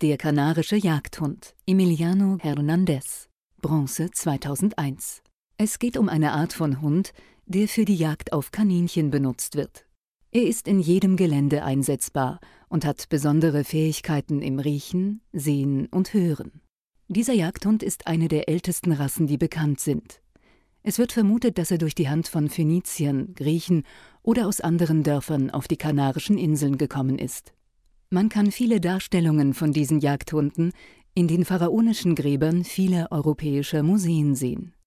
Der kanarische Jagdhund Emiliano Hernández, Bronze 2001. Es geht um eine Art von Hund, der für die Jagd auf Kaninchen benutzt wird. Er ist in jedem Gelände einsetzbar und hat besondere Fähigkeiten im Riechen, Sehen und Hören. Dieser Jagdhund ist eine der ältesten Rassen, die bekannt sind. Es wird vermutet, dass er durch die Hand von Phöniziern, Griechen oder aus anderen Dörfern auf die Kanarischen Inseln gekommen ist. Man kann viele Darstellungen von diesen Jagdhunden in den pharaonischen Gräbern vieler europäischer Museen sehen.